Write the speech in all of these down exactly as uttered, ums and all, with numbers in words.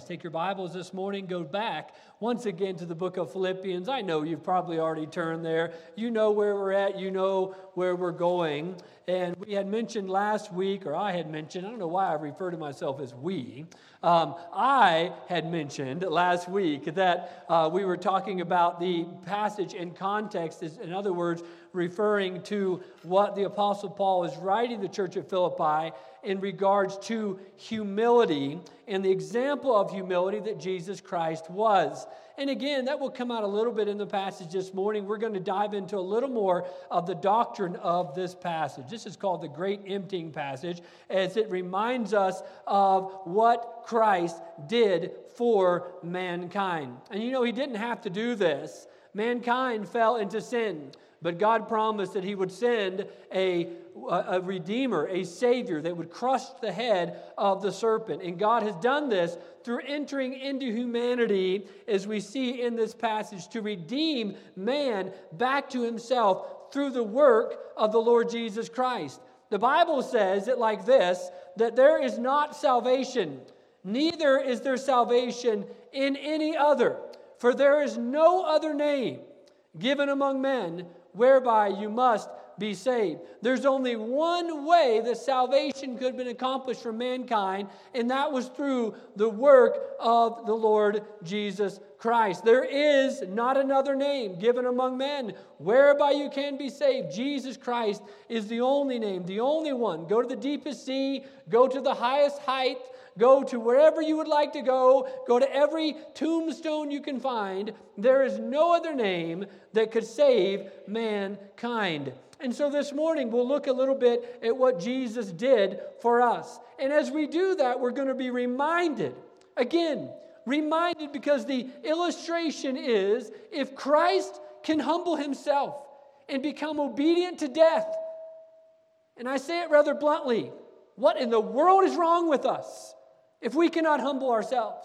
Take your Bibles this morning, go back once again to the book of Philippians. I know you've probably already turned there. You know where we're at. You know where we're going. And we had mentioned last week, or I had mentioned, I don't know why I refer to myself as we. Um, I had mentioned last week that uh, we were talking about the passage in context, is, in other words, referring to what the Apostle Paul is writing the church at Philippi in regards to humility and the example of humility that Jesus Christ was. And again, that will come out a little bit in the passage this morning. We're going to dive into a little more of the doctrine of this passage. This is called the Great Emptying Passage, as it reminds us of what Christ did for mankind. And you know, he didn't have to do this. Mankind fell into sin. But God promised that he would send a, a Redeemer, a Savior that would crush the head of the serpent. And God has done this through entering into humanity, as we see in this passage, to redeem man back to himself through the work of the Lord Jesus Christ. The Bible says it like this, that there is not salvation, neither is there salvation in any other, for there is no other name given among men whereby you must be saved. There's only one way that salvation could have been accomplished for mankind, and that was through the work of the Lord Jesus Christ. There is not another name given among men whereby you can be saved. Jesus Christ is the only name, the only one. Go to the deepest sea, go to the highest height, go to wherever you would like to go. Go to every tombstone you can find. There is no other name that could save mankind. And so this morning, we'll look a little bit at what Jesus did for us. And as we do that, we're going to be reminded, again, reminded because the illustration is, if Christ can humble himself and become obedient to death, and I say it rather bluntly, what in the world is wrong with us if we cannot humble ourselves?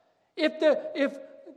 If the if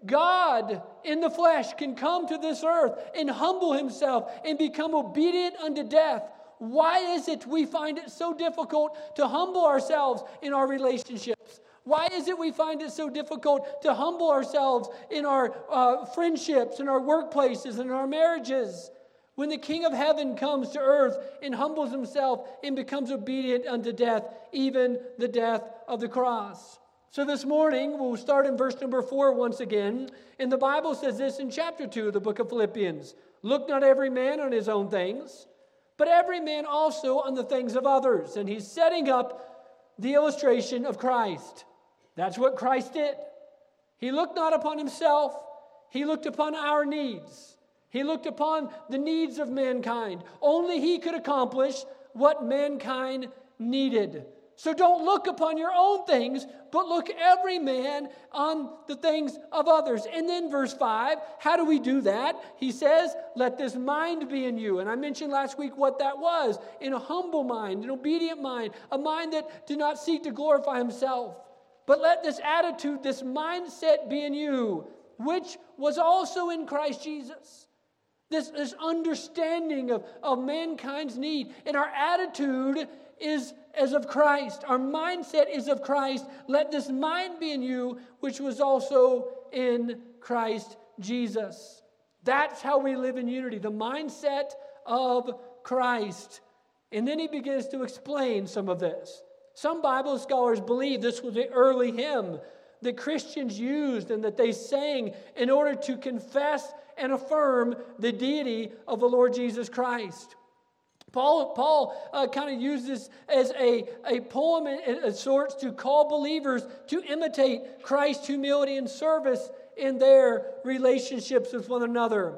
God in the flesh can come to this earth and humble himself and become obedient unto death, why is it we find it so difficult to humble ourselves in our relationships? Why is it we find it so difficult to humble ourselves in our uh, friendships, in our workplaces, in our marriages? When the King of Heaven comes to earth and humbles himself and becomes obedient unto death, even the death of the cross. So this morning, we'll start in verse number four once again. And the Bible says this in chapter two of the book of Philippians. Look not every man on his own things, but every man also on the things of others. And he's setting up the illustration of Christ. That's what Christ did. He looked not upon himself. He looked upon our needs. He looked upon the needs of mankind. Only he could accomplish what mankind needed. So don't look upon your own things, but look every man on the things of others. And then verse five, how do we do that? He says, let this mind be in you. And I mentioned last week what that was. In a humble mind, an obedient mind, a mind that did not seek to glorify himself. But let this attitude, this mindset be in you, which was also in Christ Jesus. This, this understanding of, of mankind's need. And our attitude is as of Christ. Our mindset is of Christ. Let this mind be in you, which was also in Christ Jesus. That's how we live in unity. The mindset of Christ. And then he begins to explain some of this. Some Bible scholars believe this was the early hymn that Christians used and that they sang in order to confess and affirm the deity of the Lord Jesus Christ. Paul, Paul uh, kind of used this as a, a poem of sorts to call believers to imitate Christ's humility and service in their relationships with one another.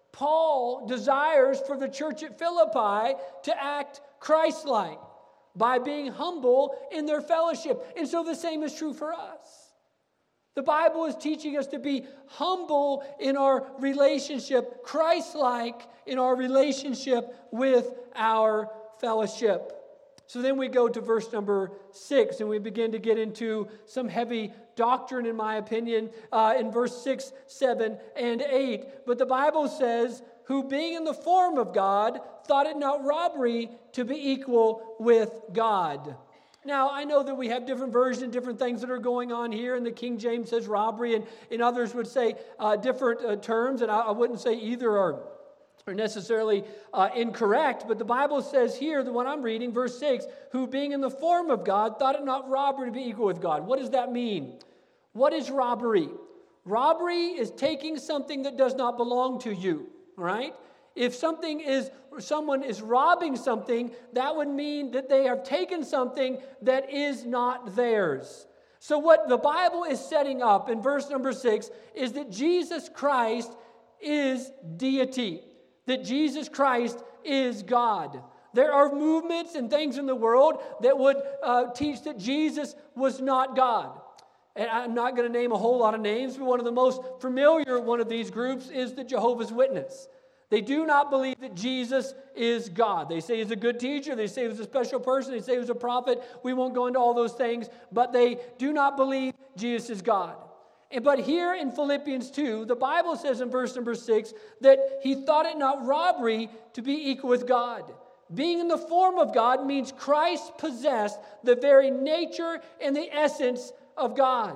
Paul desires for the church at Philippi to act Christ-like by being humble in their fellowship. And so the same is true for us. The Bible is teaching us to be humble in our relationship, Christ-like in our relationship with our fellowship. So then we go to verse number six, and we begin to get into some heavy doctrine, in my opinion, uh, in verse six, seven, and eight. But the Bible says, who being in the form of God, thought it not robbery to be equal with God. Now, I know that we have different versions, different things that are going on here, and the King James says robbery, and, and others would say uh, different uh, terms, and I, I wouldn't say either are, are necessarily uh, incorrect, but the Bible says here, the one I'm reading, verse six, who being in the form of God, thought it not robbery to be equal with God. What does that mean? What is robbery? Robbery is taking something that does not belong to you, right? If something is, someone is robbing something, that would mean that they have taken something that is not theirs. So what the Bible is setting up in verse number six is that Jesus Christ is deity, that Jesus Christ is God. There are movements and things in the world that would uh, teach that Jesus was not God. And I'm not going to name a whole lot of names, but one of the most familiar one of these groups is the Jehovah's Witness. They do not believe that Jesus is God. They say he's a good teacher. They say he was a special person. They say he was a prophet. We won't go into all those things, but they do not believe Jesus is God. And, but here in Philippians two, the Bible says in verse number six that he thought it not robbery to be equal with God. Being in the form of God means Christ possessed the very nature and the essence of God.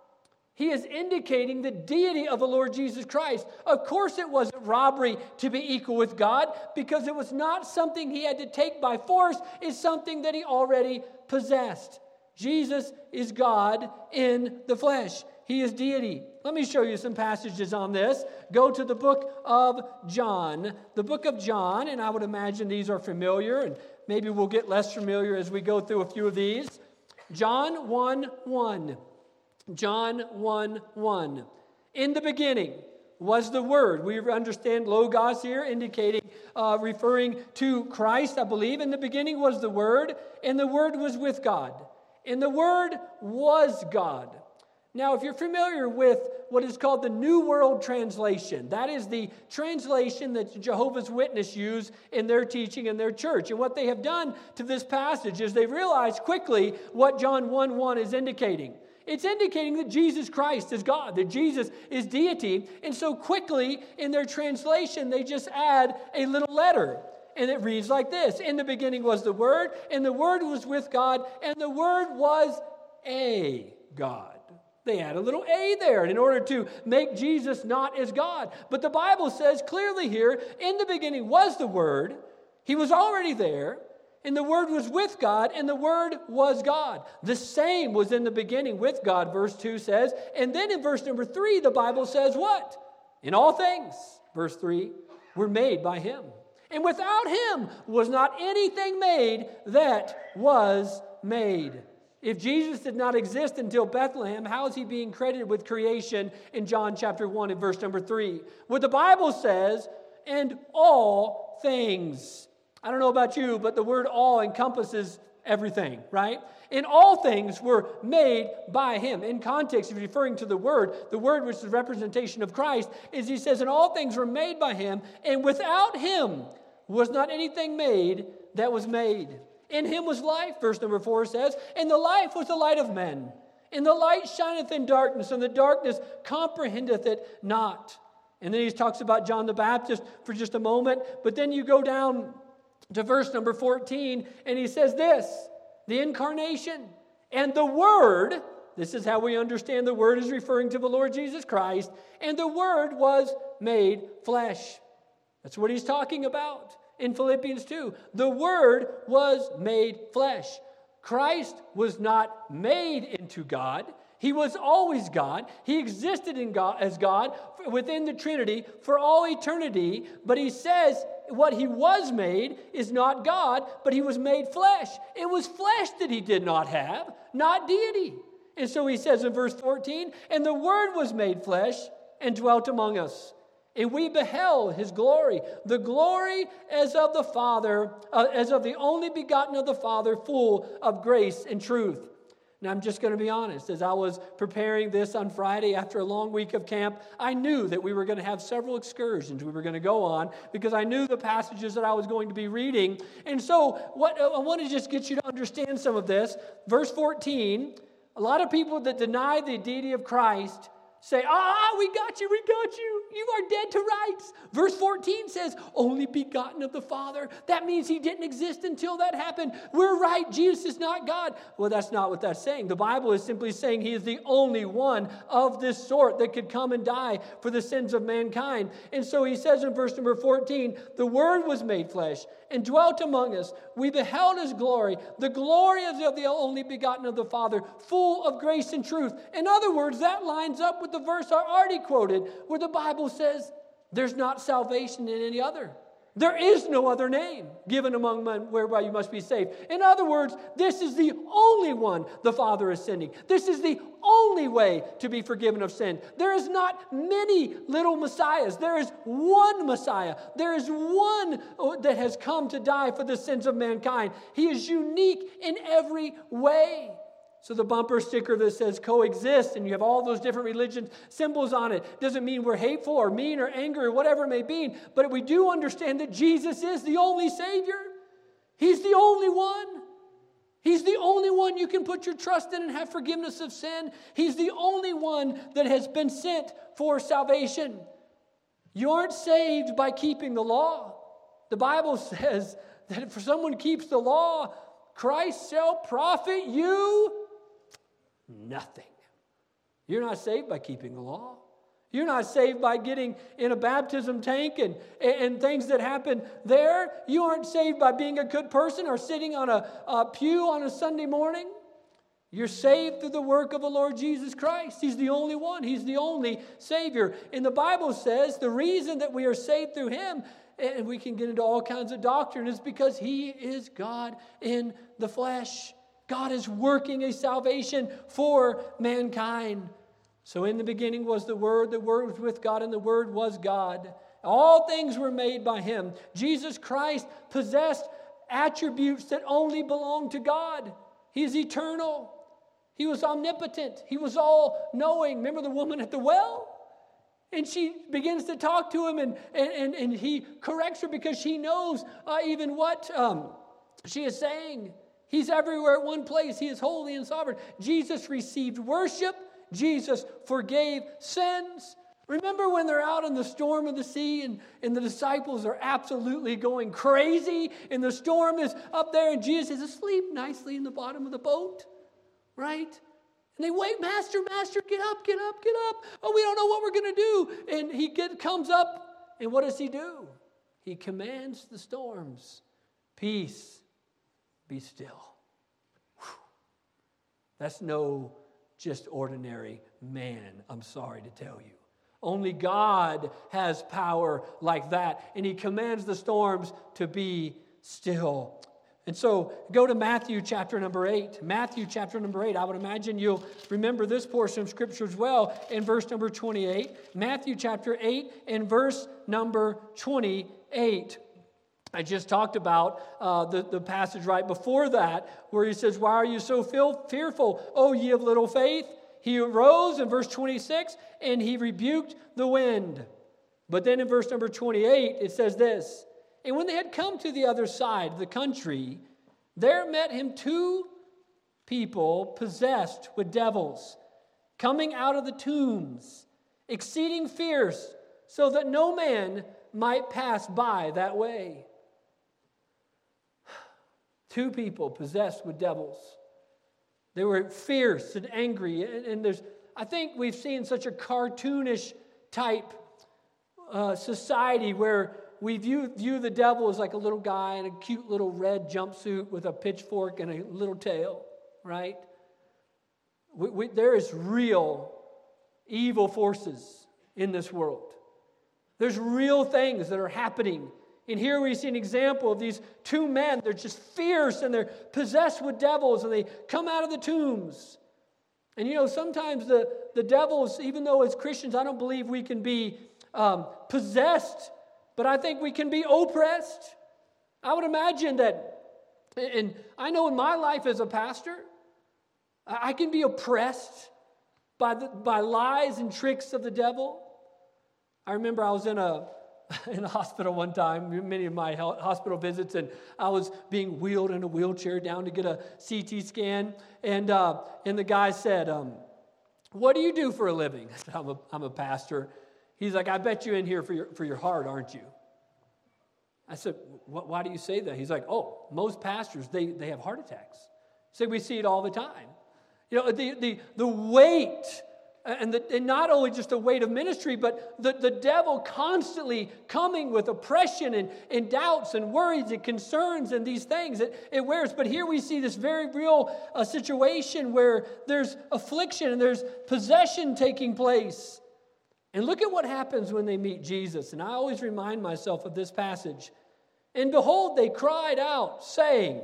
He is indicating the deity of the Lord Jesus Christ. Of course it wasn't robbery to be equal with God, because it was not something he had to take by force. It's something that he already possessed. Jesus is God in the flesh. He is deity. Let me show you some passages on this. Go to the book of John. The book of John, and I would imagine these are familiar, and maybe we'll get less familiar as we go through a few of these. John one one. John one one. In the beginning was the Word. We understand Logos here, indicating, uh, referring to Christ, I believe. In the beginning was the Word, and the Word was with God. And the Word was God. Now, if you're familiar with what is called the New World Translation, that is the translation that Jehovah's Witnesses use in their teaching in their church. And what they have done to this passage is they realize quickly what John one one is indicating. It's indicating that Jesus Christ is God, that Jesus is deity. And so quickly in their translation, they just add a little letter. And it reads like this. In the beginning was the Word, and the Word was with God, and the Word was a God. They add a little a there in order to make Jesus not as God. But the Bible says clearly here, in the beginning was the Word. He was already there. And the Word was with God, and the Word was God. The same was in the beginning with God, verse two says. And then in verse number three, the Bible says what? In all things, verse three, were made by Him. And without Him was not anything made that was made. If Jesus did not exist until Bethlehem, how is He being credited with creation in John chapter one and verse number three? What the Bible says, and all things. I don't know about you, but the word all encompasses everything, right? And all things were made by Him. In context, if you're referring to the Word, the Word, which is the representation of Christ, is He says, and all things were made by Him, and without Him was not anything made that was made. In Him was life, verse number four says, and the life was the light of men. And the light shineth in darkness, and the darkness comprehendeth it not. And then he talks about John the Baptist for just a moment, but then you go down to verse number fourteen, and he says this, the incarnation and the Word, this is how we understand the Word is referring to the Lord Jesus Christ, and the Word was made flesh. That's what he's talking about in Philippians two. The Word was made flesh. Christ was not made into God. He was always God. He existed in God as God within the Trinity for all eternity. But he says what he was made is not God, but he was made flesh. It was flesh that he did not have, not deity. And so he says in verse fourteen, and the Word was made flesh and dwelt among us. And we beheld His glory, the glory as of the Father, uh, as of the only begotten of the Father, full of grace and truth. Now, I'm just going to be honest. As I was preparing this on Friday after a long week of camp, I knew that we were going to have several excursions we were going to go on because I knew the passages that I was going to be reading. And so what I want to just get you to understand some of this. Verse fourteen, a lot of people that deny the deity of Christ say, ah, we got you, we got you. you are dead to rights. Verse fourteen says, only begotten of the Father. That means he didn't exist until that happened. We're right, Jesus is not God. Well, that's not what that's saying. The Bible is simply saying he is the only one of this sort that could come and die for the sins of mankind. And so he says in verse number fourteen, the Word was made flesh and dwelt among us. We beheld his glory. The glory is of the only begotten of the Father, full of grace and truth. In other words, that lines up with the verse I already quoted, where the Bible says there's not salvation in any other. There is no other name given among men whereby you must be saved. In other words, this is the only one the Father is sending. This is the only way to be forgiven of sin. There is not many little messiahs. There is one Messiah. There is one that has come to die for the sins of mankind. He is unique in every way. So the bumper sticker that says coexist, and you have all those different religion symbols on it, doesn't mean we're hateful or mean or angry or whatever it may be, but we do understand that Jesus is the only Savior. He's the only one. He's the only one you can put your trust in and have forgiveness of sin. He's the only one that has been sent for salvation. You aren't saved by keeping the law. The Bible says that if someone keeps the law, Christ shall profit you nothing. You're not saved by keeping the law. You're not saved by getting in a baptism tank and, and things that happen there. You aren't saved by being a good person or sitting on a, a pew on a Sunday morning. You're saved through the work of the Lord Jesus Christ. He's the only one. He's the only Savior. And the Bible says the reason that we are saved through Him, and we can get into all kinds of doctrine, is because He is God in the flesh. God is working a salvation for mankind. So in the beginning was the Word, the Word was with God, and the Word was God. All things were made by Him. Jesus Christ possessed attributes that only belong to God. He is eternal. He was omnipotent. He was all-knowing. Remember the woman at the well? And she begins to talk to him, and, and, and, and he corrects her because she knows uh, even what um, she is saying. He's everywhere at one place. He is holy and sovereign. Jesus received worship. Jesus forgave sins. Remember when they're out in the storm of the sea and, and the disciples are absolutely going crazy and the storm is up there and Jesus is asleep nicely in the bottom of the boat, right? And they wait, Master, Master, get up, get up, get up. Oh, we don't know what we're going to do. And he get, comes up, and what does he do? He commands the storms, peace, be still. Whew. That's no just ordinary man, I'm sorry to tell you. Only God has power like that, and He commands the storms to be still. And so go to Matthew chapter number eight. Matthew chapter number eight. I would imagine you'll remember this portion of Scripture as well in verse number twenty-eight. Matthew chapter eight and verse number twenty-eight. I just talked about uh, the, the passage right before that where he says, why are you so fearful, O ye of little faith? He arose in verse twenty-six and he rebuked the wind. But then in verse number twenty-eight it says this, and when they had come to the other side of the country, there met him two people possessed with devils, coming out of the tombs, exceeding fierce, so that no man might pass by that way. Two people possessed with devils. They were fierce and angry. And, and there's, I think we've seen such a cartoonish type uh, society where we view, view the devil as like a little guy in a cute little red jumpsuit with a pitchfork and a little tail, right? We, we, there is real evil forces in this world. There's real things that are happening. And here we see an example of these two men. They're just fierce and they're possessed with devils and they come out of the tombs. And you know, sometimes the, the devils, even though as Christians, I don't believe we can be um, possessed, but I think we can be oppressed. I would imagine that, and I know in my life as a pastor, I can be oppressed by the, by lies and tricks of the devil. I remember I was in a in a hospital one time, many of my hospital visits, and I was being wheeled in a wheelchair down to get a C T scan, and uh, and the guy said, um, "What do you do for a living?" I said, "I'm a I'm a pastor." He's like, I bet you're in here for your, for your heart, aren't you? I said, why do you say that? He's like, oh, most pastors, they, they have heart attacks. He said, we see it all the time. You know, the, the, the weight, and, the, and not only just the weight of ministry, but the, the devil constantly coming with oppression and, and doubts and worries and concerns and these things it, it wears. But here we see this very real uh, situation where there's affliction and there's possession taking place. And look at what happens when they meet Jesus. And I always remind myself of this passage. And behold, they cried out, saying,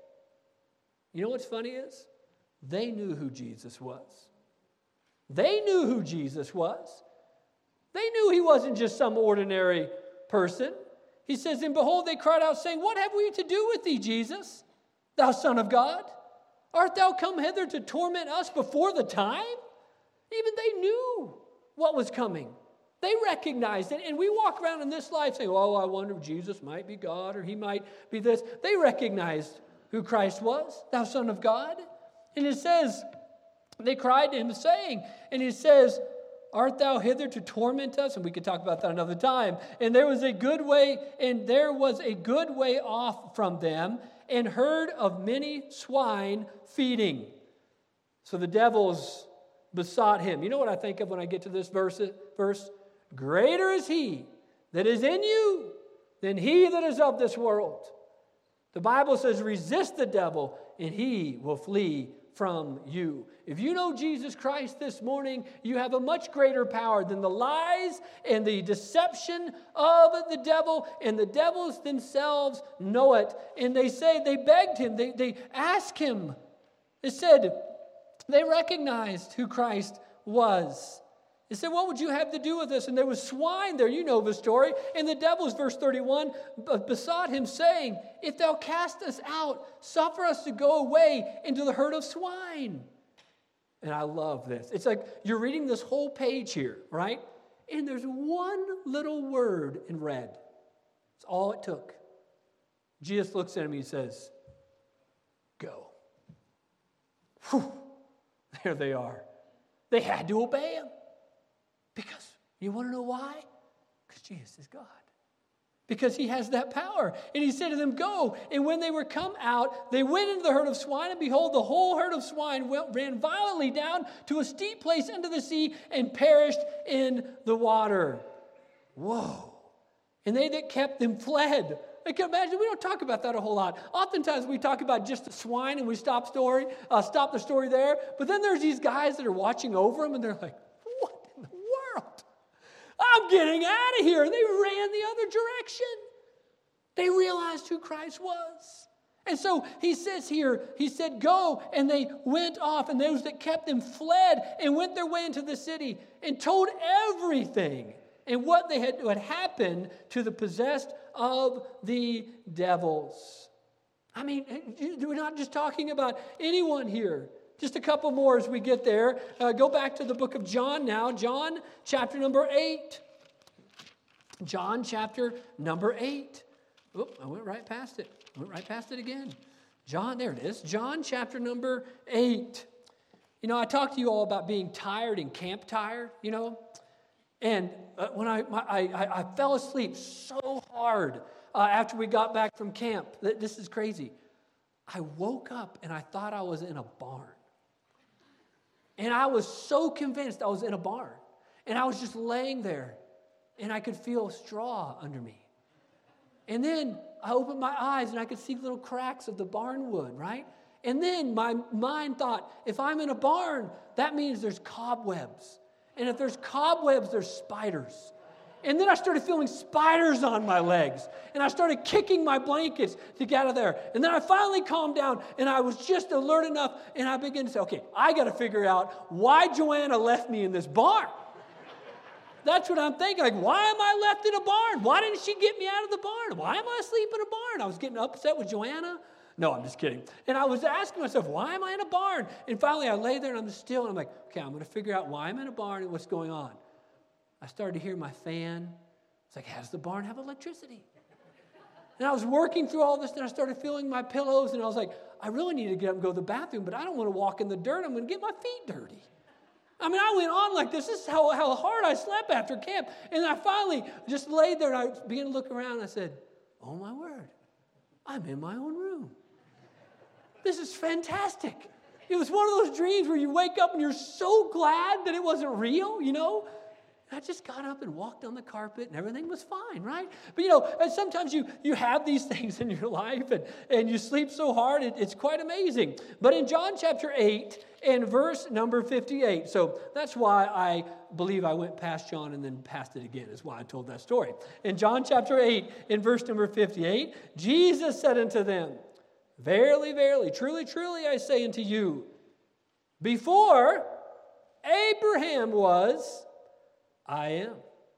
you know what's funny is? They knew who Jesus was. They knew who Jesus was. They knew he wasn't just some ordinary person. He says, and behold, they cried out, saying, what have we to do with thee, Jesus, thou Son of God? Art thou come hither to torment us before the time? Even they knew what was coming. They recognized it. And we walk around in this life saying, oh, I wonder if Jesus might be God or he might be this. They recognized who Christ was, thou Son of God. And it says, they cried to him saying, and he says, art thou hither to torment us? And we could talk about that another time. And there was a good way, and there was a good way off from them, and herd of many swine feeding. So the devils besought him. You know what I think of when I get to this verse? verse? Greater is he that is in you than he that is of this world. The Bible says, resist the devil, and he will flee from you. If you know Jesus Christ this morning, you have a much greater power than the lies and the deception of the devil, and the devils themselves know it. And they say, they begged him, they, they asked him. They said, they recognized who Christ was. They said, what would you have to do with us? And there was swine there, you know the story. And the devils, verse thirty-one, besought him, saying, if thou cast us out, suffer us to go away into the herd of swine. And I love this. It's like you're reading this whole page here, right? And there's one little word in red. It's all it took. Jesus looks at him and he says, go. Whew. There they are. They had to obey him. Because, you want to know why? Because Jesus is God. Because he has that power. And he said to them, go. And when they were come out, they went into the herd of swine, and behold, the whole herd of swine went, ran violently down to a steep place into the sea and perished in the water. Whoa. And they that kept them fled. I can imagine, we don't talk about that a whole lot. Oftentimes we talk about just the swine and we stop story, uh, stop the story there. But then there's these guys that are watching over them and they're like, what in the world? I'm getting out of here. And they ran the other direction. They realized who Christ was. And so he says here, he said, go, and they went off, and those that kept them fled and went their way into the city and told everything and what they had, what happened to the possessed of the devils. I mean, we're not just talking about anyone here. Just a couple more as we get there. Uh, go back to the book of John now. John chapter number eight. John chapter number eight. Oop, I went right past it. I went right past it again. John, there it is. John chapter number eight. You know, I talked to you all about being tired and camp tired, you know. And uh, when I, my, I, I fell asleep so hard uh, after we got back from camp. This is crazy. I woke up and I thought I was in a barn. And I was so convinced I was in a barn. And I was just laying there. And I could feel straw under me. And then I opened my eyes and I could see little cracks of the barn wood, right? And then my mind thought, if I'm in a barn, that means there's cobwebs. And if there's cobwebs, there's spiders. And then I started feeling spiders on my legs. And I started kicking my blankets to get out of there. And then I finally calmed down, and I was just alert enough, and I began to say, okay, I got to figure out why Joanna left me in this barn. That's what I'm thinking. Like, why am I left in a barn? Why didn't she get me out of the barn? Why am I asleep in a barn? I was getting upset with Joanna. No, I'm just kidding. And I was asking myself, why am I in a barn? And finally, I lay there, and I'm still, and I'm like, okay, I'm going to figure out why I'm in a barn and what's going on. I started to hear my fan. It's like, how does the barn have electricity? And I was working through all this, and I started feeling my pillows, and I was like, I really need to get up and go to the bathroom, but I don't want to walk in the dirt. I'm going to get my feet dirty. I mean, I went on like this. This is how, how hard I slept after camp. And I finally just laid there and I began to look around and I said, oh my word, I'm in my own room. This is fantastic. It was one of those dreams where you wake up and you're so glad that it wasn't real, you know. And I just got up and walked on the carpet and everything was fine, right? But, you know, sometimes you, you have these things in your life and, and you sleep so hard, it, it's quite amazing. But in John chapter eight and verse number fifty-eight, so that's why I believe I went past John and then past it again, is why I told that story. In John chapter eight, in verse number fifty-eight, Jesus said unto them, verily, verily, truly, truly, I say unto you, before Abraham was, I am.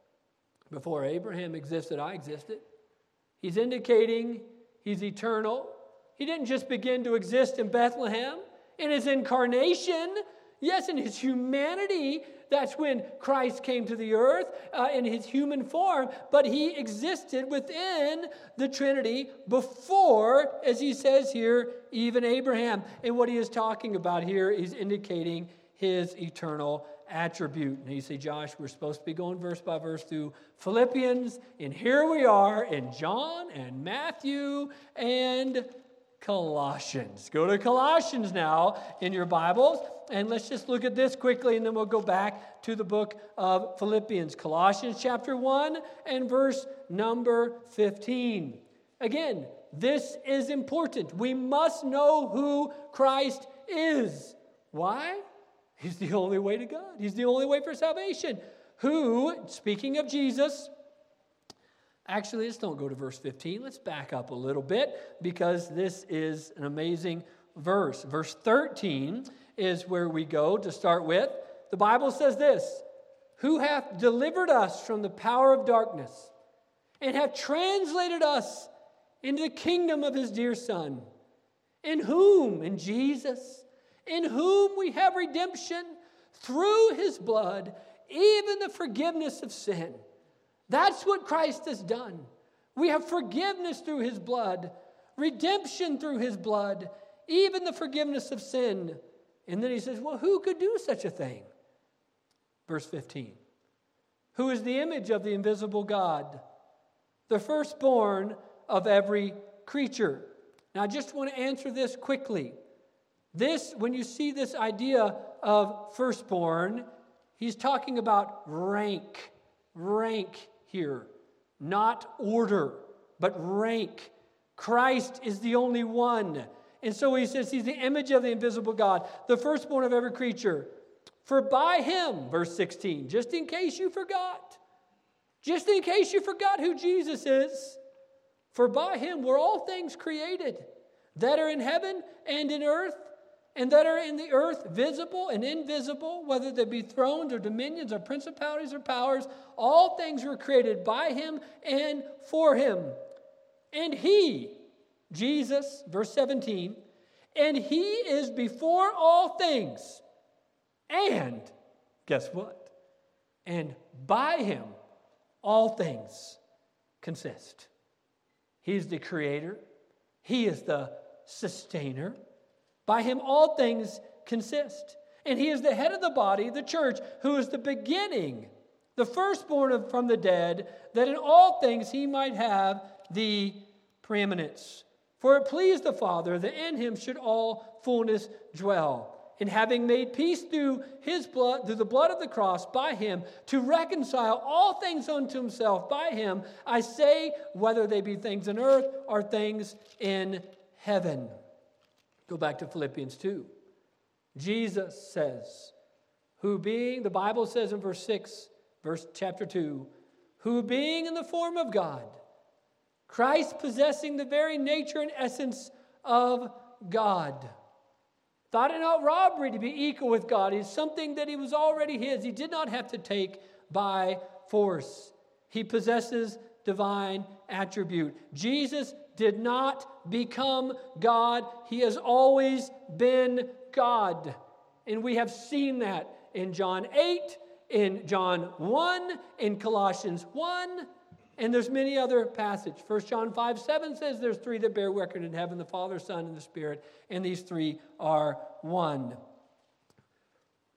Before Abraham existed, I existed. He's indicating he's eternal. He didn't just begin to exist in Bethlehem. In his incarnation, yes, in his humanity, that's when Christ came to the earth uh, in his human form, but he existed within the Trinity before, as he says here, even Abraham. And what he is talking about here is indicating his eternal attribute. And you say, Josh, we're supposed to be going verse by verse through Philippians, and here we are in John and Matthew and Colossians. Go to Colossians now in your Bibles, and let's just look at this quickly, and then we'll go back to the book of Philippians. Colossians chapter one and verse number fifteen. Again, this is important. We must know who Christ is. Why? He's the only way to God. He's the only way for salvation. Who, speaking of Jesus, actually, let's don't go to verse fifteen. Let's back up a little bit because this is an amazing verse. Verse thirteen is where we go to start with. The Bible says this, who hath delivered us from the power of darkness and hath translated us into the kingdom of his dear Son, in whom, in Jesus, in whom we have redemption through his blood, even the forgiveness of sin. That's what Christ has done. We have forgiveness through his blood, redemption through his blood, even the forgiveness of sin. And then he says, well, who could do such a thing? Verse fifteen. Who is the image of the invisible God, the firstborn of every creature. Now, I just want to answer this quickly. This, when you see this idea of firstborn, he's talking about rank. Rank here. Not order, but rank. Christ is the only one. And so he says he's the image of the invisible God, the firstborn of every creature. For by him, verse sixteen, just in case you forgot, just in case you forgot who Jesus is, for by him were all things created, that are in heaven and in earth, and that are in the earth, visible and invisible, whether they be thrones or dominions or principalities or powers, all things were created by him and for him. And he, Jesus, verse seventeen, and he is before all things. And, guess what? And by him all things consist. He's the creator. He is the sustainer. By him all things consist. And he is the head of the body, the church, who is the beginning, the firstborn of, from the dead, that in all things he might have the preeminence. For it pleased the Father that in him should all fullness dwell. And having made peace through his blood, through the blood of the cross, by him, to reconcile all things unto himself, by him, I say, whether they be things in earth or things in heaven. Go back to Philippians two. Jesus says, who being, the Bible says in verse six, verse chapter two, who being in the form of God, Christ possessing the very nature and essence of God, thought it not robbery to be equal with God. It's something that he was already his. He did not have to take by force. He possesses divine attribute. Jesus did not become God. He has always been God. And we have seen that in John eight, in John one, in Colossians one, and there's many other passages. First John five seven says there's three that bear record in heaven, the Father, Son, and the Spirit, and these three are one.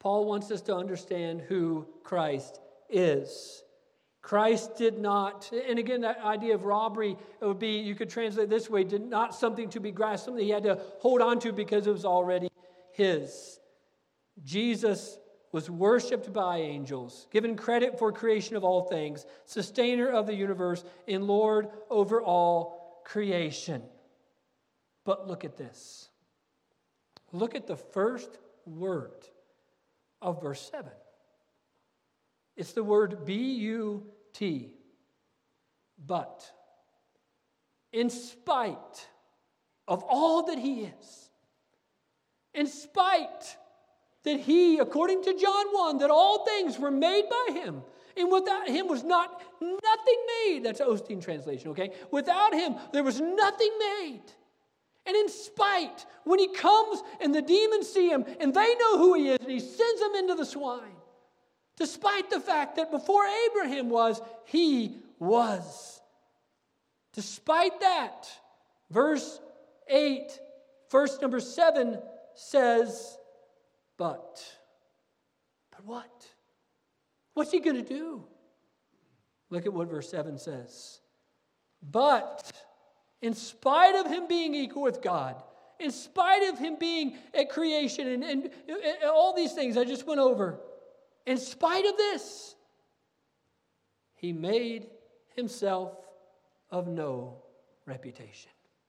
Paul wants us to understand who Christ is. Christ did not, and again, that idea of robbery, it would be, you could translate this way, did not something to be grasped, something he had to hold on to because it was already his. Jesus was worshipped by angels, given credit for creation of all things, sustainer of the universe, and Lord over all creation. But look at this. Look at the first word of verse seven. It's the word B U T. But. In spite of all that he is, in spite that he, according to John one, that all things were made by him, and without him was not nothing made. That's an Osteen translation, okay? Without him, there was nothing made. And in spite, when he comes and the demons see him, and they know who he is, and he sends them into the swine, despite the fact that before Abraham was, he was. Despite that, verse eight, verse number seven says, but. But what? What's he going to do? Look at what verse seven says. But, in spite of him being equal with God, in spite of him being at creation and, and, and all these things I just went over, in spite of this, he made himself of no reputation.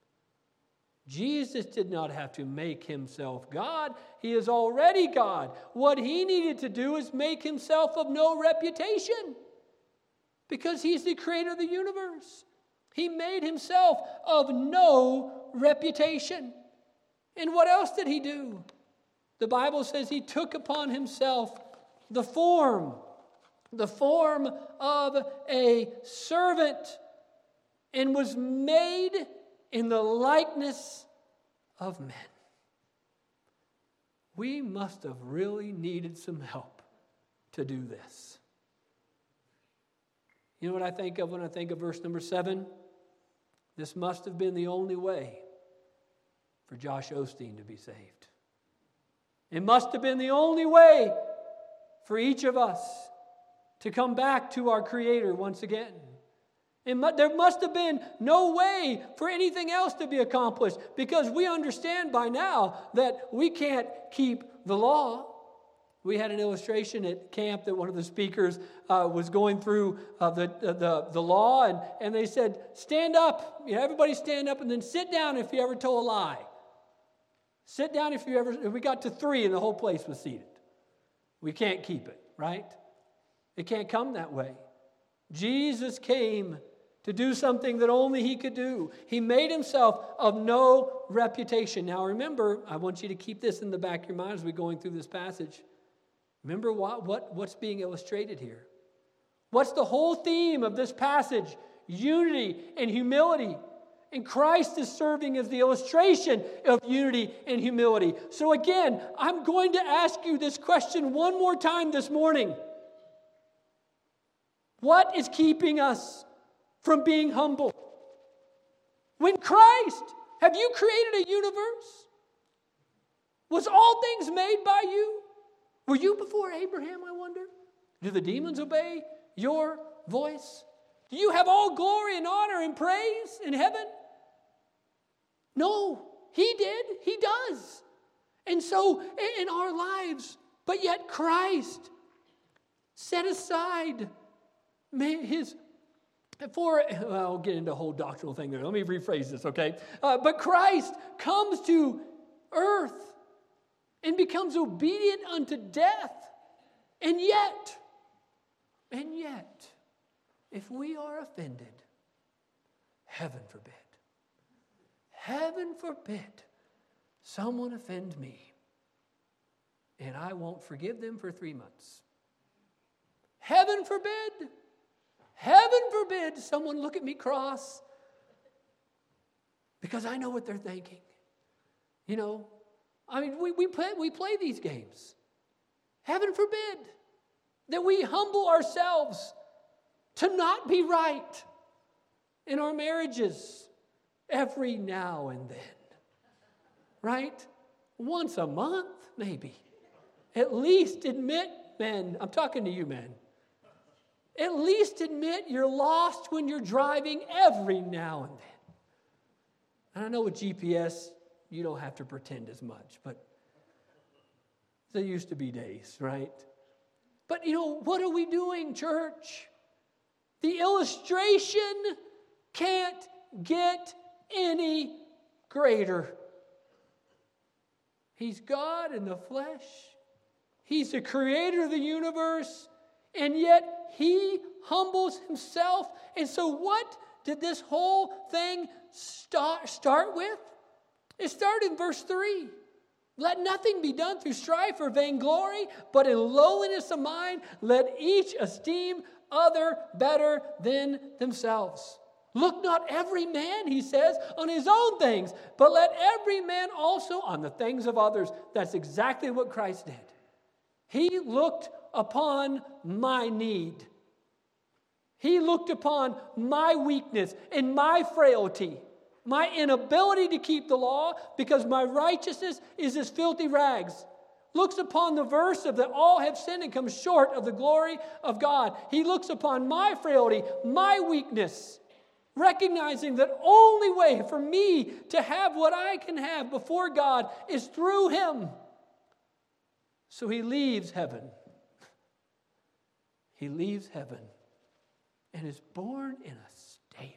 Jesus did not have to make himself God. He is already God. What he needed to do is make himself of no reputation because he's the creator of the universe. He made himself of no reputation. And what else did he do? The Bible says he took upon himself the form, the form of a servant, and was made in the likeness of men. We must have really needed some help to do this. You know what I think of when I think of verse number seven? This must have been the only way for Josh Osteen to be saved. It must have been the only way for each of us to come back to our Creator once again. It mu- there must have been no way for anything else to be accomplished because we understand by now that we can't keep the law. We had an illustration at camp that one of the speakers uh, was going through uh, the, the, the law, and, and they said, stand up. You know, everybody stand up and then sit down if you ever told a lie. Sit down if you ever, if we got to three and the whole place was seated. We can't keep it, right? It can't come that way. Jesus came to do something that only he could do. He made himself of no reputation. Now remember, I want you to keep this in the back of your mind as we're going through this passage. Remember what, what, what's being illustrated here. What's the whole theme of this passage? Unity and humility. And Christ is serving as the illustration of unity and humility. So again, I'm going to ask you this question one more time this morning. What is keeping us from being humble? When Christ, have you created a universe? Was all things made by you? Were you before Abraham, I wonder? Do the demons obey your voice? Do you have all glory and honor and praise in heaven? No, he did. He does. And so in our lives, but yet Christ set aside his, for, well, I'll get into a whole doctrinal thing there. Let me rephrase this, okay? Uh, but Christ comes to earth and becomes obedient unto death. And yet, and yet, if we are offended, heaven forbid, heaven forbid someone offend me and I won't forgive them for three months. Heaven forbid, heaven forbid someone look at me cross because I know what they're thinking. You know, I mean, we, we, play, we play these games. Heaven forbid that we humble ourselves to not be right in our marriages every now and then. Right? Once a month, maybe. At least admit, men, I'm talking to you, men. At least admit you're lost when you're driving every now and then. And I know with G P S, you don't have to pretend as much, but there used to be days, right? But, you know, what are we doing, church? The illustration can't get any greater. He's God in the flesh. He's the creator of the universe. And yet he humbles himself. And so what did this whole thing start, start with? It started in verse three. Let nothing be done through strife or vainglory, but in lowliness of mind, let each esteem other better than themselves. Look not every man, he says, on his own things, but let every man also on the things of others. That's exactly what Christ did. He looked upon my need. He looked upon my weakness and my frailty, my inability to keep the law because my righteousness is as filthy rags. Looks upon the verse of that all have sinned and come short of the glory of God. He looks upon my frailty, my weakness, recognizing that only way for me to have what I can have before God is through him. So he leaves heaven. He leaves heaven and is born in a stable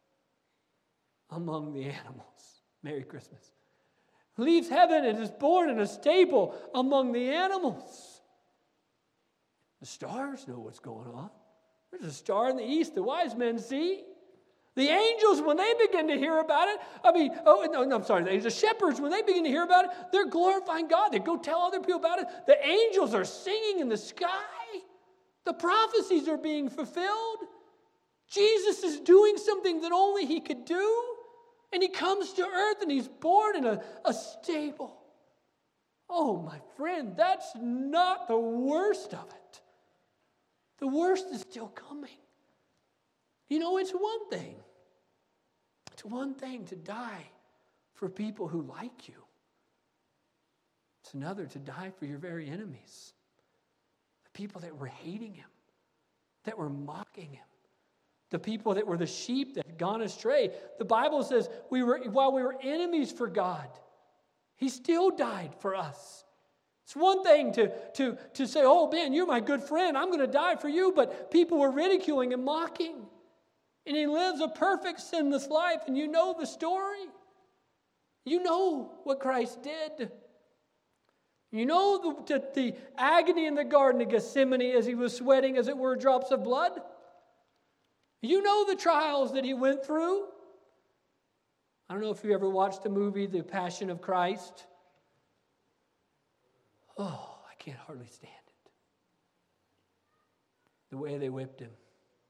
among the animals. Merry Christmas. Leaves heaven and is born in a stable among the animals. The stars know what's going on. There's a star in the east the wise men see. The angels, when they begin to hear about it, I mean, oh, no, no I'm sorry, the, the shepherds, when they begin to hear about it, they're glorifying God. They go tell other people about it. The angels are singing in the sky. The prophecies are being fulfilled. Jesus is doing something that only he could do. And he comes to earth and he's born in a, a stable. Oh, my friend, that's not the worst of it. The worst is still coming. You know, it's one thing. It's one thing to die for people who like you. It's another to die for your very enemies. The people that were hating him, that were mocking him. The people that were the sheep that had gone astray. The Bible says we were while we were enemies for God, he still died for us. It's one thing to, to, to say, oh man, you're my good friend. I'm going to die for you. But people were ridiculing and mocking. And he lives a perfect sinless life. And you know the story. You know what Christ did. You know the, the, the agony in the Garden of Gethsemane as he was sweating, as it were, drops of blood. You know the trials that he went through. I don't know if you ever watched the movie, The Passion of Christ. Oh, I can't hardly stand it. The way they whipped him.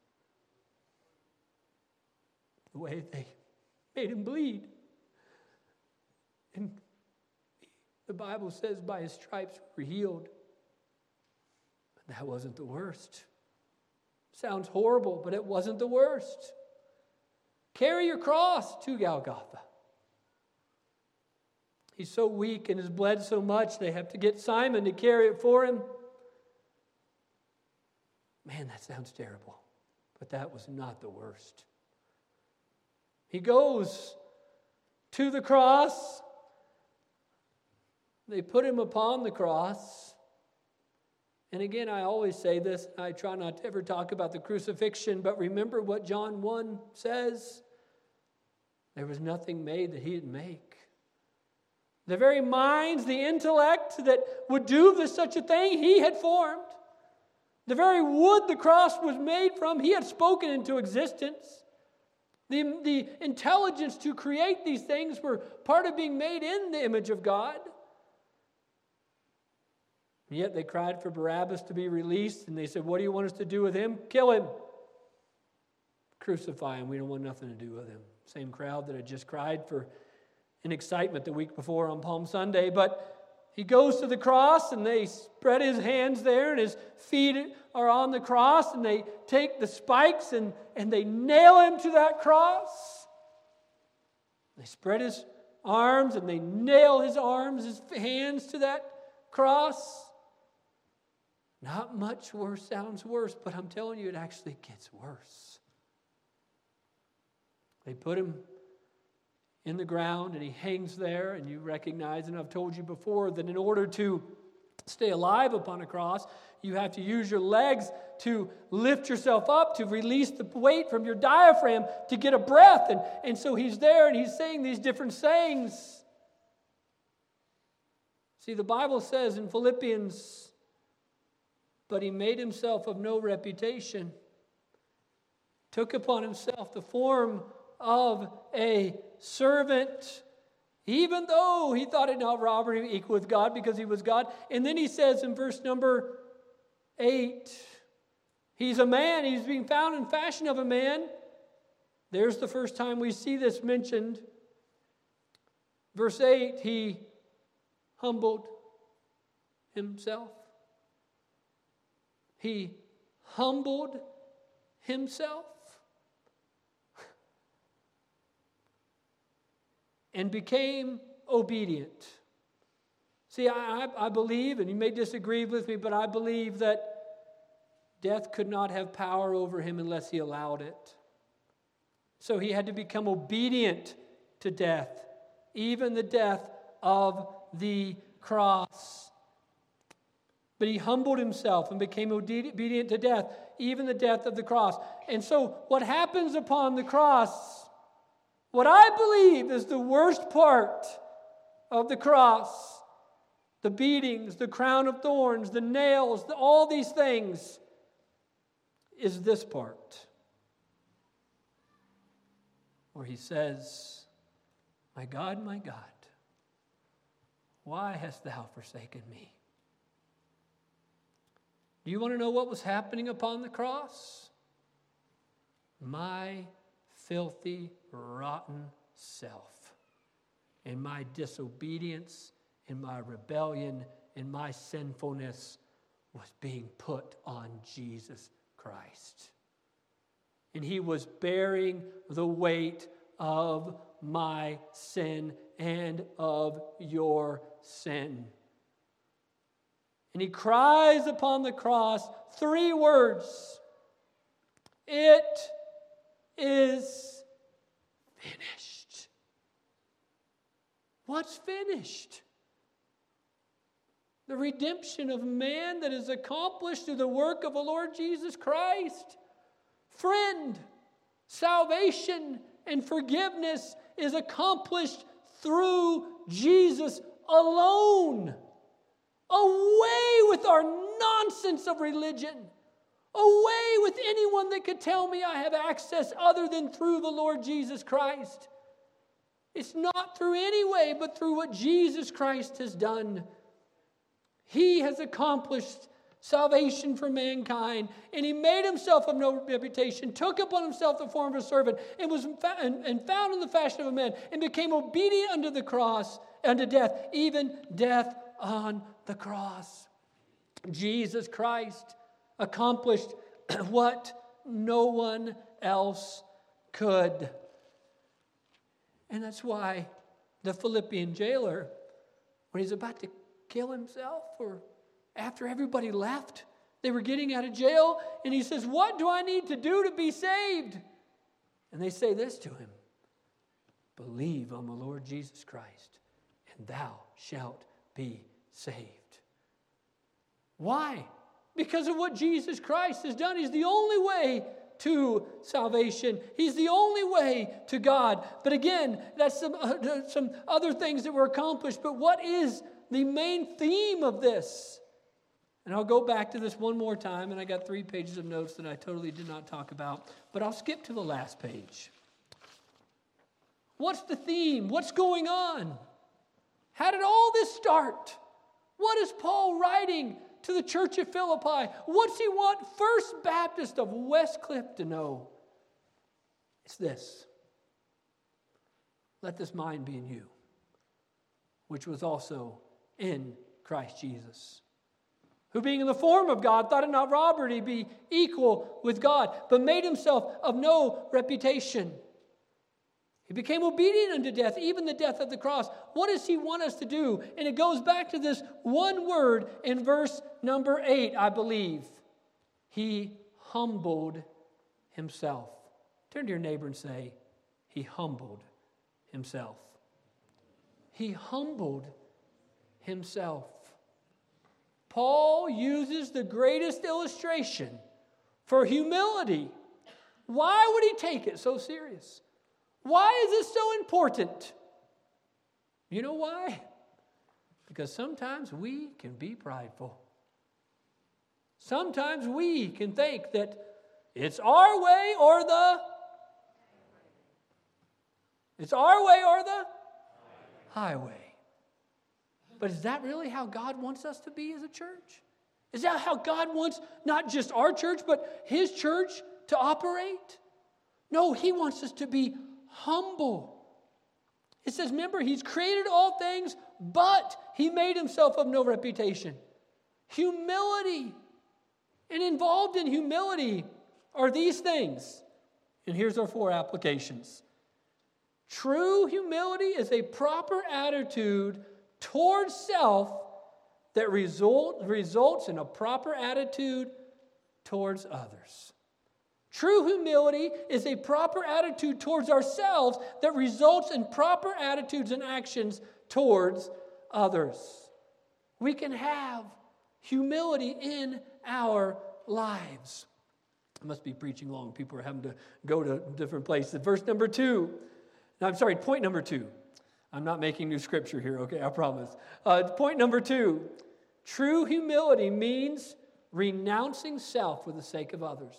The way they made him bleed. And the Bible says by his stripes we were healed. But that wasn't the worst. Sounds horrible, but it wasn't the worst. Carry your cross to Golgotha. He's so weak and has bled so much, they have to get Simon to carry it for him. Man, that sounds terrible, but that was not the worst. He goes to the cross. They put him upon the cross. And again, I always say this, I try not to ever talk about the crucifixion, but remember what John one says. There was nothing made that he didn't make. The very minds, the intellect that would do this, such a thing, he had formed. The very wood the cross was made from, he had spoken into existence. The, the intelligence to create these things were part of being made in the image of God. And yet they cried for Barabbas to be released, and they said, what do you want us to do with him? Kill him. Crucify him. We don't want nothing to do with him. Same crowd that had just cried for an excitement the week before on Palm Sunday. But he goes to the cross, and they spread his hands there, and his feet are on the cross, and they take the spikes, and, and they nail him to that cross. They spread his arms, and they nail his arms, his hands to that cross. Not much worse sounds worse, but I'm telling you, it actually gets worse. They put him in the ground and he hangs there, and you recognize, and I've told you before, that in order to stay alive upon a cross, you have to use your legs to lift yourself up, to release the weight from your diaphragm to get a breath. And, and so he's there and he's saying these different sayings. See, the Bible says in Philippians, but he made himself of no reputation, took upon himself the form of a servant, even though he thought it not robbery equal with God, because he was God. And then he says in verse number eight, he's a man, he's being found in fashion of a man. There's the first time we see this mentioned. Verse eight, he humbled himself. He humbled himself and became obedient. See, I, I believe, and you may disagree with me, but I believe that death could not have power over him unless he allowed it. So he had to become obedient to death, even the death of the cross. But he humbled himself and became obedient to death, even the death of the cross. And so what happens upon the cross, what I believe is the worst part of the cross, the beatings, the crown of thorns, the nails, the, all these things, is this part, where he says, my God, my God, why hast thou forsaken me? Do you want to know what was happening upon the cross? My filthy, rotten self, and my disobedience, and my rebellion, and my sinfulness was being put on Jesus Christ. And he was bearing the weight of my sin and of your sin. And he cries upon the cross three words. It is finished. What's finished? The redemption of man that is accomplished through the work of the Lord Jesus Christ. Friend, salvation and forgiveness is accomplished through Jesus alone. Away with our nonsense of religion. Away with anyone that could tell me I have access other than through the Lord Jesus Christ. It's not through any way, but through what Jesus Christ has done. He has accomplished salvation for mankind, and he made himself of no reputation, took upon himself the form of a servant, and was fa- and, and found in the fashion of a man, and became obedient unto the cross, unto death, even death on the cross. Jesus Christ accomplished what no one else could. And that's why the Philippian jailer, when he's about to kill himself, or after everybody left, they were getting out of jail, and he says, what do I need to do to be saved? And they say this to him, believe on the Lord Jesus Christ, and thou shalt be saved. Why? Because of what Jesus Christ has done. He's the only way to salvation. He's the only way to God. But again, that's some, uh, some other things that were accomplished. But what is the main theme of this? And I'll go back to this one more time, and I got three pages of notes that I totally did not talk about. But I'll skip to the last page. What's the theme? What's going on? How did all this start? What is Paul writing to the church of Philippi? What's he want First Baptist of Westcliff to know? It's this. Let this mind be in you, which was also in Christ Jesus, who being in the form of God thought it not robbery to be equal with God, but made himself of no reputation. He became obedient unto death, even the death of the cross. What does he want us to do? And it goes back to this one word in verse number eight, I believe. He humbled himself. Turn to your neighbor and say, he humbled himself. He humbled himself. Paul uses the greatest illustration for humility. Why would he take it so serious? Why is this so important? You know why? Because sometimes we can be prideful. Sometimes we can think that it's our way or the It's our way or the highway. But is that really how God wants us to be as a church? Is that how God wants not just our church, but his church to operate? No, he wants us to be humble. It says, remember, he's created all things, but he made himself of no reputation. Humility. And involved in humility are these things. And here's our four applications. True humility is a proper attitude towards self that result, results in a proper attitude towards others. True humility is a proper attitude towards ourselves that results in proper attitudes and actions towards others. We can have humility in our lives. I must be preaching long. People are having to go to different places. Verse number two. No, I'm sorry, point number two. I'm not making new scripture here, okay? I promise. Uh, point number two. True humility means renouncing self for the sake of others.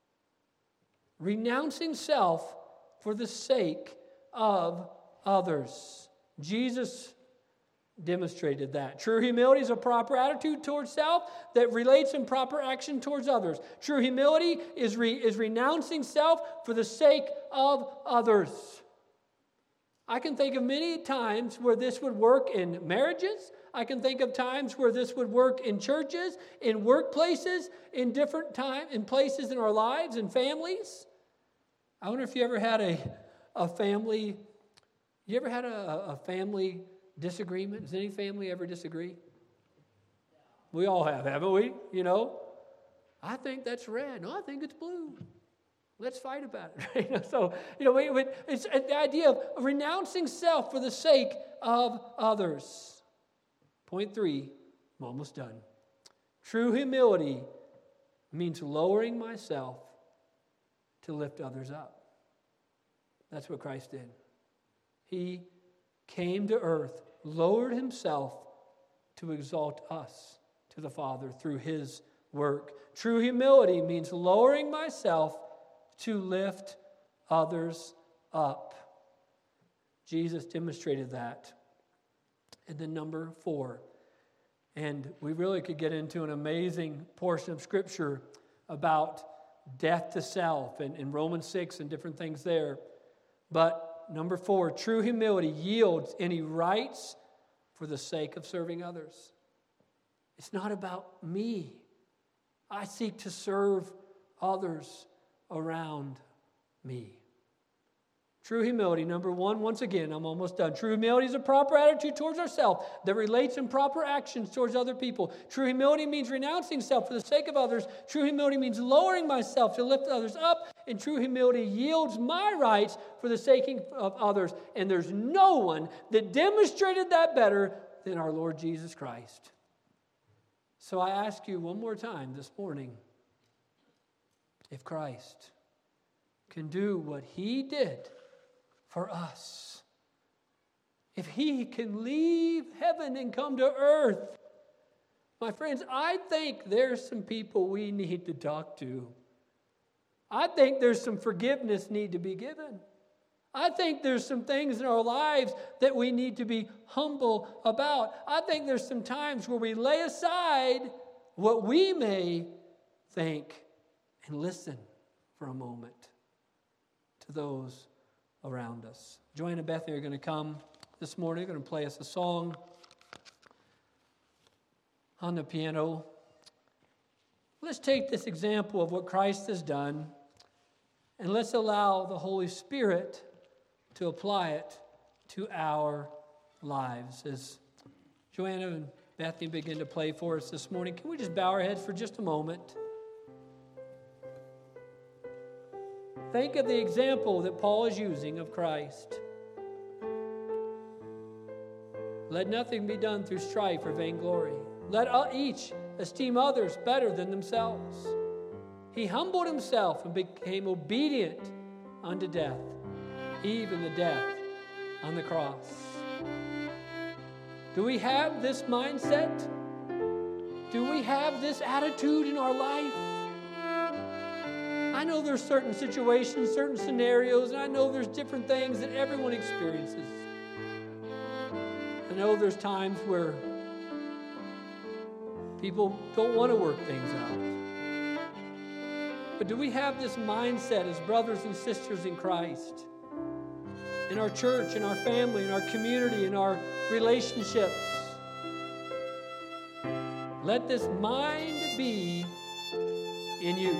Renouncing self for the sake of others. Jesus demonstrated that. True humility is a proper attitude towards self that relates in proper action towards others. True humility is, re, is renouncing self for the sake of others. I can think of many times where this would work in marriages. I can think of times where this would work in churches, in workplaces, in different time, in places in our lives, in families. I wonder if you ever had a, a family, you ever had a, a family disagreement? Does any family ever disagree? We all have, haven't we? You know, I think that's red. No, I think it's blue. Let's fight about it. Right? So, you know, it's the idea of renouncing self for the sake of others. Point three, I'm almost done. True humility means lowering myself to lift others up. That's what Christ did. He came to earth, lowered himself to exalt us to the Father through his work. True humility means lowering myself to lift others up. Jesus demonstrated that. And then number four, and we really could get into an amazing portion of Scripture about death to self and in Romans six and different things there. But number four, true humility yields any rights for the sake of serving others. It's not about me. I seek to serve others around me. True humility, number one, once again, I'm almost done. True humility is a proper attitude towards ourselves that relates in proper actions towards other people. True humility means renouncing self for the sake of others. True humility means lowering myself to lift others up. And true humility yields my rights for the sake of others. And there's no one that demonstrated that better than our Lord Jesus Christ. So I ask you one more time this morning, if Christ can do what he did for us, if he can leave heaven and come to earth, my friends, I think there's some people we need to talk to. I think there's some forgiveness need to be given. I think there's some things in our lives that we need to be humble about. I think there's some times where we lay aside what we may think and listen for a moment to those around us. Joanne and Bethany are going to come this morning. They're going to play us a song on the piano. Let's take this example of what Christ has done, and let's allow the Holy Spirit to apply it to our lives. As Joanna and Bethany begin to play for us this morning, can we just bow our heads for just a moment? Think of the example that Paul is using of Christ. Let nothing be done through strife or vainglory. Let each esteem others better than themselves. He humbled himself and became obedient unto death, even the death on the cross. Do we have this mindset? Do we have this attitude in our life? I know there's certain situations, certain scenarios, and I know there's different things that everyone experiences. I know there's times where people don't want to work things out. But do we have this mindset as brothers and sisters in Christ? In our church, in our family, in our community, in our relationships. Let this mind be in you.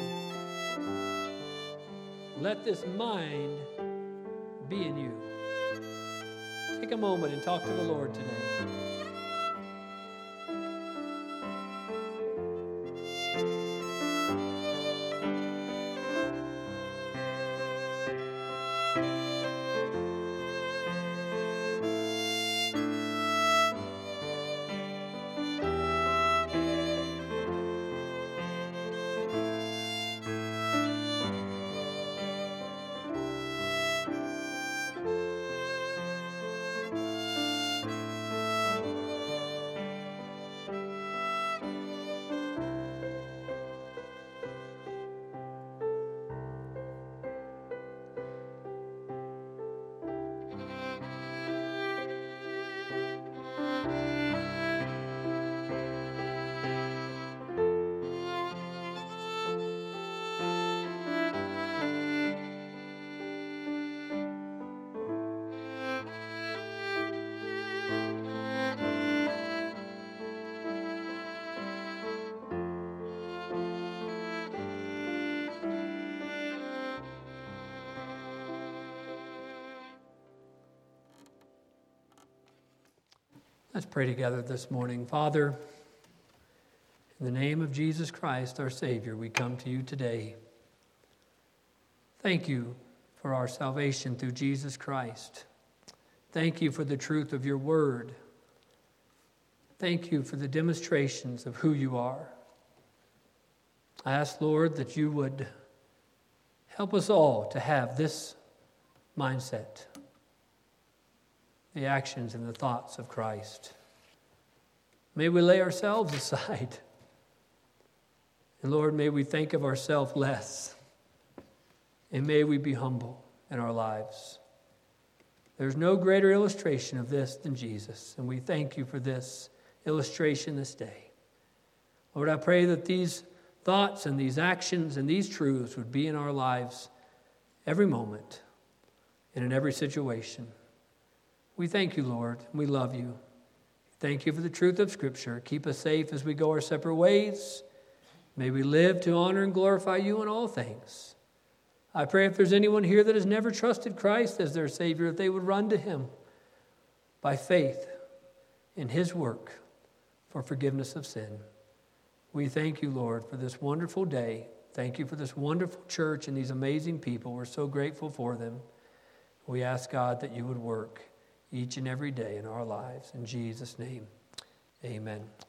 Let this mind be in you. Take a moment and talk to the Lord today. Let's pray together this morning. Father, in the name of Jesus Christ, our Savior, we come to you today. Thank you for our salvation through Jesus Christ. Thank you for the truth of your word. Thank you for the demonstrations of who you are. I ask, Lord, that you would help us all to have this mindset, the actions and the thoughts of Christ. May we lay ourselves aside. And Lord, may we think of ourselves less. And may we be humble in our lives. There's no greater illustration of this than Jesus. And we thank you for this illustration this day. Lord, I pray that these thoughts and these actions and these truths would be in our lives every moment and in every situation. We thank you, Lord. We love you. Thank you for the truth of Scripture. Keep us safe as we go our separate ways. May we live to honor and glorify you in all things. I pray if there's anyone here that has never trusted Christ as their Savior, that they would run to him by faith in his work for forgiveness of sin. We thank you, Lord, for this wonderful day. Thank you for this wonderful church and these amazing people. We're so grateful for them. We ask, God, that you would work each and every day in our lives. In Jesus' name, amen.